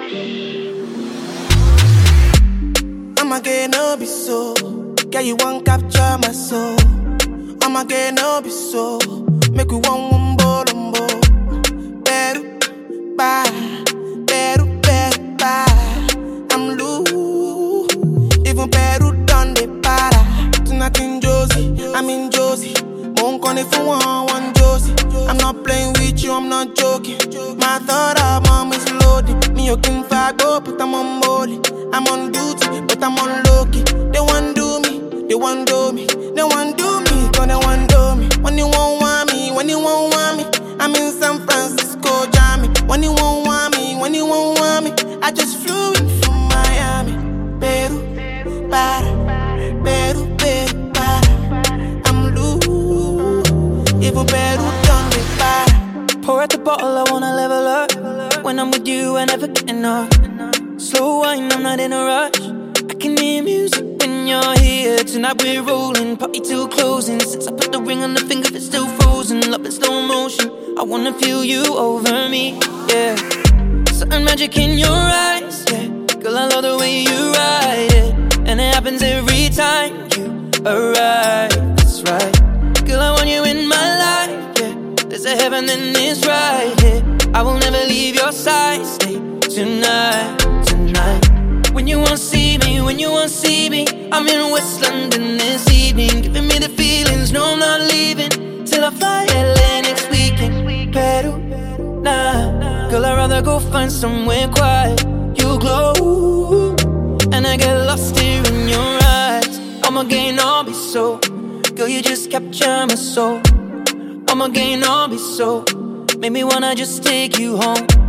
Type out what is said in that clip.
I'ma get no be so. Girl, you won't capture my soul. I'ma get no be so. Make you one wumbo lumbo. Better, bye. Better, bye. I'm loose. Even Peru done the para. Tonight in Josie, I'm in Josie. Won't call if you want one Josie. I'm not playing with you, I'm not joking. My thought of mom is loaded. Me, you can fago, but I'm on molly. I'm on duty, but I'm on low-key. They want do me, they want do me. They want do me, cause they want do me. When you won't want me, when you won't want me, I'm in San Francisco, Jammy. When you won't want me, when you won't want me, I just flew in from Miami. Peru, para, Peru, Peru, para. I'm loose, even Peru done me para. Pour out the bottle, I wanna level up. When I'm with you, I never get enough. Slow wine, I'm not in a rush. I can hear music when you're here. Tonight we're rolling, party till closing. Since I put the ring on the finger, it's still frozen. Love in slow motion, I wanna feel you over me, yeah. Certain magic in your eyes, yeah. Girl, I love the way you ride it. And it happens every time you arrive, that's right. Girl, I want you in my life, yeah. There's a heaven and it's right here, yeah. I will never leave your side, stay tonight. When you won't see me, when you won't see me, I'm in West London this evening, giving me the feelings, no I'm not leaving till I fly LA next weekend. Peru, nah, girl I'd rather go find somewhere quiet. You glow, and I get lost here in your eyes. I'ma gain all be so, girl you just capture my soul. I'ma gain all be so, make me wanna just take you home.